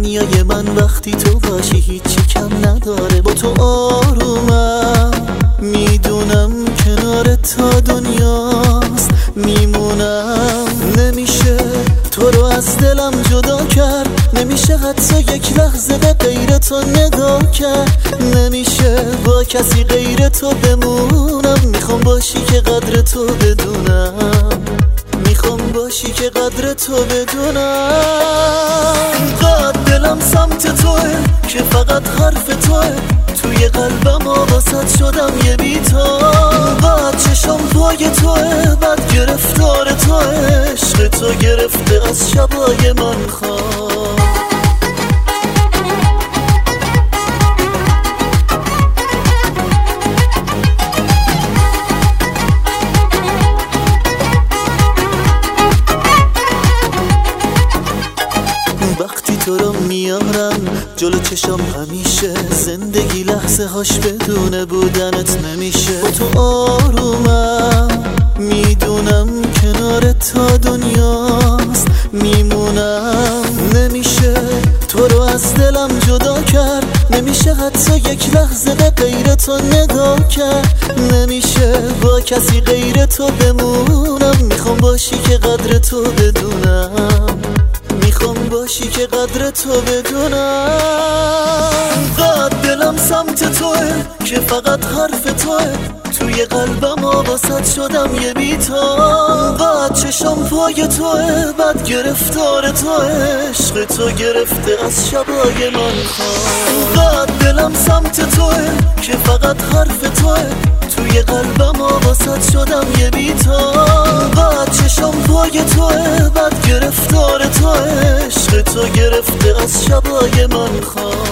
دنیای من وقتی تو باشی هیچی کم نداره. با تو آرومم، میدونم کنار تا دنیاست میمونم. نمیشه تو رو از دلم جدا کرد، نمیشه حتی یک لحظه به غیر تو نگاه کرد. نمیشه با کسی غیر تو بمونم. میخوام باشی که قدر تو بدونم، میخوام باشی که قدر تو بدونم. قد دلم سمت توه که فقط حرف توه، توی قلبم واسط شدم یه بیتاب. بعد چشم پای توه، بعد گرفتار توه، عشق تو گرفته از شبای من خواب. وقتی تو رو میارم جلو چشم همیشه، زندگی لحظه هاش بدون بودنت نمیشه. با تو آرومم، میدونم کنار تا دنیاست میمونم. نمیشه تو رو از دلم جدا کرد، نمیشه حتی یک لحظه به غیر تو نگاه کرد. نمیشه با کسی غیر تو بمونم. میخوام باشی که قدر تو بدونم، میخوام باشی که قدر تو بدونم. قد دلم سمت توه که فقط حرف توه، توی قلبم واسط شدم یه بیتاب. بعد چشم پای توه، بعد گرفتار توه، عشق تو گرفته از شبای من خواب. قد دلم سمت توه که فقط حرف توه، توی قلبم واسط شدم یه بیتاب. بعد چشم پای توه، بعد گرفتار توه، عشق تو گرفته از شبای من خواب.